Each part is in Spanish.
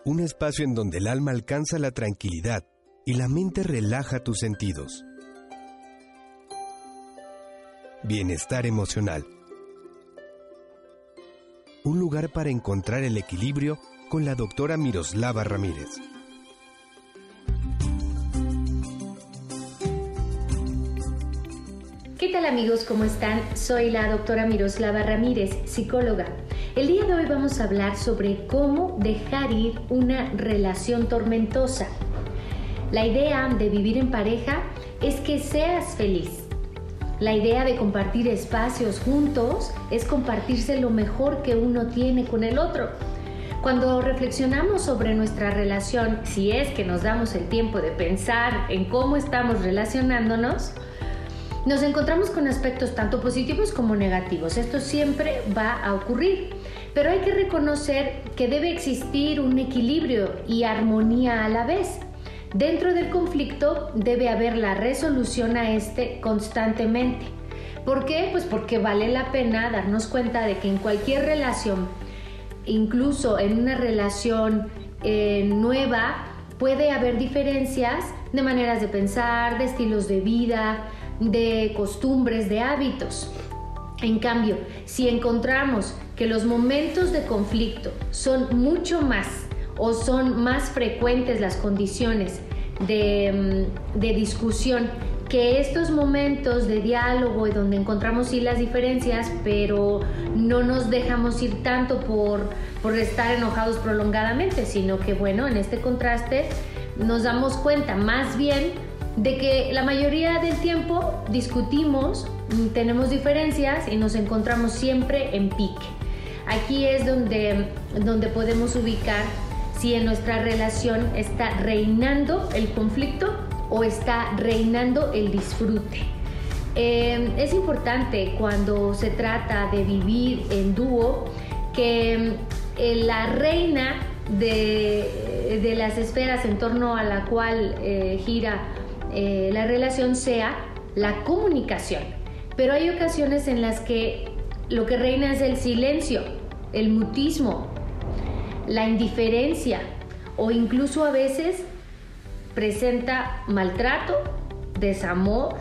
un espacio en donde el alma alcanza la tranquilidad y la mente relaja tus sentidos. Bienestar emocional. Un lugar para encontrar el equilibrio con la doctora Miroslava Ramírez. ¿Qué tal amigos? ¿Cómo están? Soy la doctora Miroslava Ramírez, psicóloga. El día de hoy vamos a hablar sobre cómo dejar ir una relación tormentosa. La idea de vivir en pareja es que seas feliz. La idea de compartir espacios juntos es compartirse lo mejor que uno tiene con el otro. Cuando reflexionamos sobre nuestra relación, si es que nos damos el tiempo de pensar en cómo estamos relacionándonos, nos encontramos con aspectos tanto positivos como negativos. Esto siempre va a ocurrir, pero hay que reconocer que debe existir un equilibrio y armonía a la vez. Dentro del conflicto debe haber la resolución a este constantemente. ¿Por qué? Pues porque vale la pena darnos cuenta de que en cualquier relación, incluso en una relación nueva, puede haber diferencias de maneras de pensar, de estilos de vida, de costumbres, de hábitos. En cambio, si encontramos que los momentos de conflicto son mucho más o son más frecuentes las condiciones de discusión que estos momentos de diálogo y donde encontramos sí las diferencias, pero no nos dejamos ir tanto por estar enojados prolongadamente, sino que bueno, en este contraste nos damos cuenta más bien de que la mayoría del tiempo discutimos, tenemos diferencias y nos encontramos siempre en pique. Aquí es donde podemos ubicar si en nuestra relación está reinando el conflicto o está reinando el disfrute. Es importante cuando se trata de vivir en dúo que la reina de las esferas en torno a la cual gira la relación sea la comunicación. Pero hay ocasiones en las que lo que reina es el silencio, el mutismo, la indiferencia o incluso a veces presenta maltrato, desamor,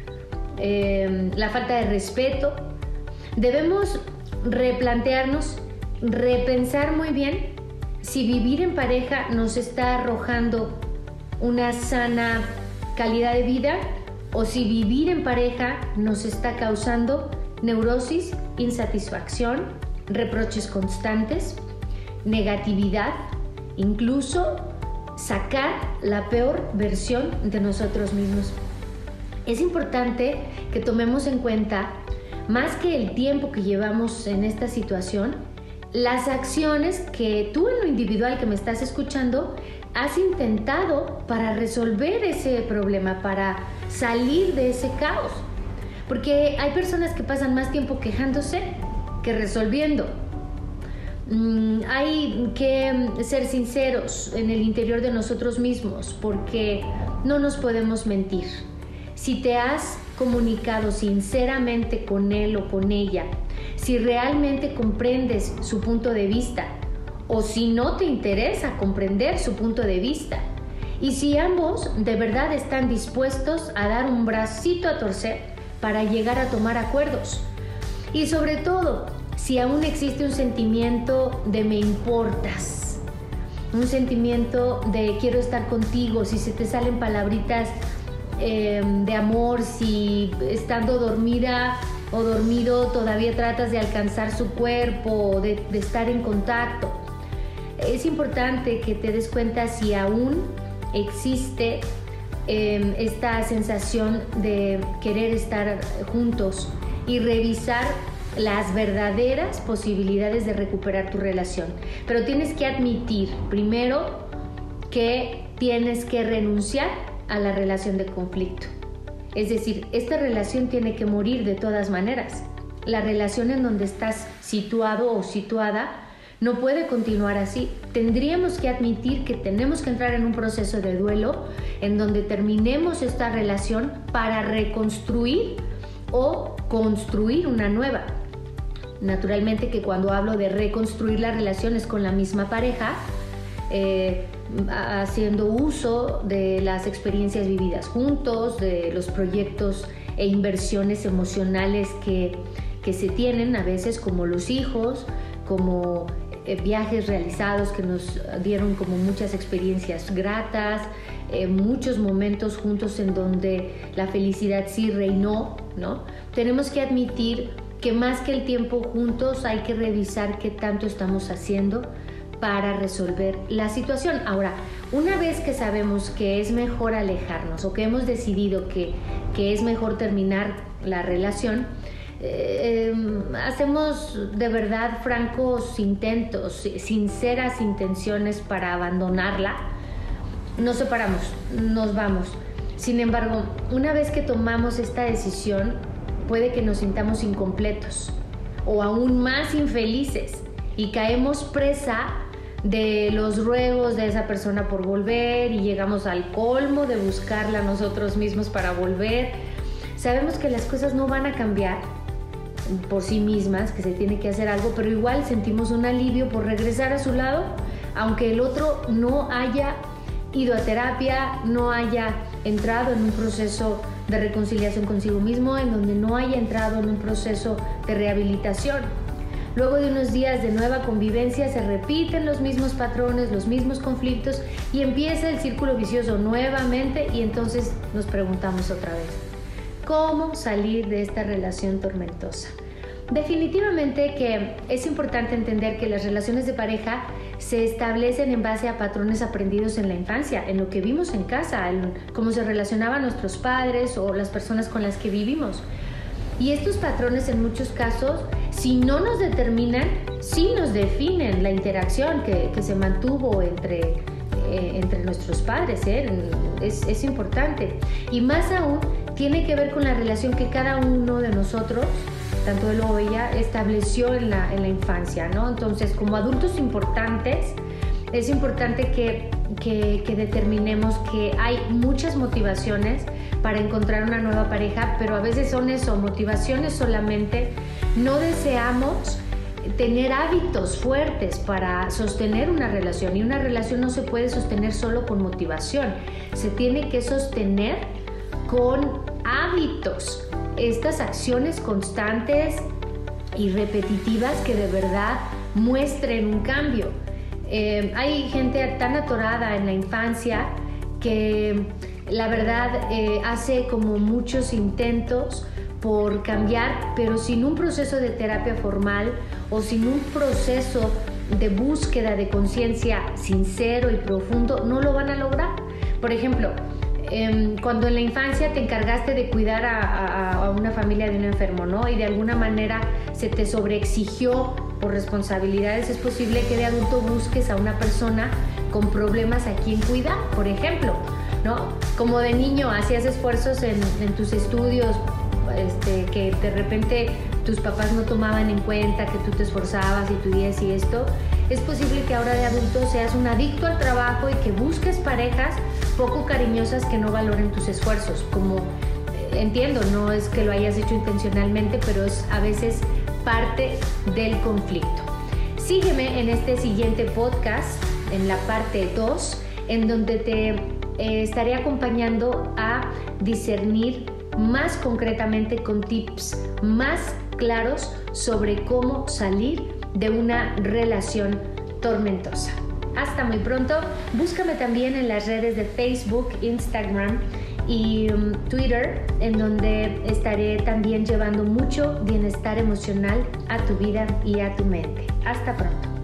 la falta de respeto. Debemos replantearnos, repensar muy bien si vivir en pareja nos está arrojando una sana calidad de vida o si vivir en pareja nos está causando neurosis, insatisfacción, reproches constantes, negatividad, incluso sacar la peor versión de nosotros mismos. Es importante que tomemos en cuenta, más que el tiempo que llevamos en esta situación, las acciones que tú en lo individual que me estás escuchando has intentado para resolver ese problema, para salir de ese caos. Porque hay personas que pasan más tiempo quejándose que resolviendo. Hay que ser sinceros en el interior de nosotros mismos porque no nos podemos mentir. Si te has comunicado sinceramente con él o con ella, si realmente comprendes su punto de vista o si no te interesa comprender su punto de vista y si ambos de verdad están dispuestos a dar un bracito a torcer para llegar a tomar acuerdos y sobre todo si aún existe un sentimiento de me importas, un sentimiento de quiero estar contigo, si se te salen palabritas de amor, si estando dormida o dormido todavía tratas de alcanzar su cuerpo, de estar en contacto. Es importante que te des cuenta si aún existe esta sensación de querer estar juntos y revisar las verdaderas posibilidades de recuperar tu relación. Pero tienes que admitir primero que tienes que renunciar a la relación de conflicto. Es decir, esta relación tiene que morir de todas maneras. La relación en donde estás situado o situada no puede continuar así. Tendríamos que admitir que tenemos que entrar en un proceso de duelo en donde terminemos esta relación para reconstruir o construir una nueva. Naturalmente que cuando hablo de reconstruir las relaciones con la misma pareja, haciendo uso de las experiencias vividas juntos, de los proyectos e inversiones emocionales que se tienen a veces, como los hijos, como viajes realizados que nos dieron como muchas experiencias gratas, muchos momentos juntos en donde la felicidad sí reinó, ¿no? Tenemos que admitir que más que el tiempo juntos hay que revisar qué tanto estamos haciendo para resolver la situación. Ahora, una vez que sabemos que es mejor alejarnos o que hemos decidido que es mejor terminar la relación, hacemos de verdad francos intentos, sinceras intenciones para abandonarla, nos separamos, nos vamos. Sin embargo, una vez que tomamos esta decisión, puede que nos sintamos incompletos o aún más infelices y caemos presa de los ruegos de esa persona por volver y llegamos al colmo de buscarla nosotros mismos para volver. Sabemos que las cosas no van a cambiar por sí mismas, que se tiene que hacer algo, pero igual sentimos un alivio por regresar a su lado, aunque el otro no haya ido a terapia, no haya entrado en un proceso de reconciliación consigo mismo, en donde no haya entrado en un proceso de rehabilitación. Luego de unos días de nueva convivencia se repiten los mismos patrones, los mismos conflictos y empieza el círculo vicioso nuevamente y entonces nos preguntamos otra vez, ¿cómo salir de esta relación tormentosa? Definitivamente que es importante entender que las relaciones de pareja se establecen en base a patrones aprendidos en la infancia, en lo que vimos en casa, en cómo se relacionaban nuestros padres o las personas con las que vivimos. Y estos patrones en muchos casos, si no nos determinan, sí nos definen la interacción que se mantuvo entre nuestros padres, es importante. Y más aún, tiene que ver con la relación que cada uno de nosotros, tanto él o ella, estableció en la infancia, ¿no? Entonces, como adultos importantes, es importante que determinemos que hay muchas motivaciones para encontrar una nueva pareja, pero a veces son eso, motivaciones solamente. No deseamos tener hábitos fuertes para sostener una relación, y una relación no se puede sostener solo con motivación, se tiene que sostener con hábitos, estas acciones constantes y repetitivas que de verdad muestren un cambio. Hay gente tan atorada en la infancia que la verdad hace como muchos intentos por cambiar, pero sin un proceso de terapia formal o sin un proceso de búsqueda de conciencia sincero y profundo, no lo van a lograr. Por ejemplo, cuando en la infancia te encargaste de cuidar a una familia de un enfermo, ¿no? Y de alguna manera se te sobreexigió por responsabilidades, es posible que de adulto busques a una persona con problemas a quien cuidar, por ejemplo, ¿no? Como de niño hacías esfuerzos en tus estudios, que de repente tus papás no tomaban en cuenta que tú te esforzabas y tu día y esto, es posible que ahora de adulto seas un adicto al trabajo y que busques parejas poco cariñosas que no valoren tus esfuerzos. Como entiendo, no es que lo hayas hecho intencionalmente, pero es a veces parte del conflicto. Sígueme en este siguiente podcast, en la parte 2, en donde te estaré acompañando a discernir más concretamente con tips más claros sobre cómo salir de una relación tormentosa. Hasta muy pronto. Búscame también en las redes de Facebook, Instagram y Twitter, en donde estaré también llevando mucho bienestar emocional a tu vida y a tu mente. Hasta pronto.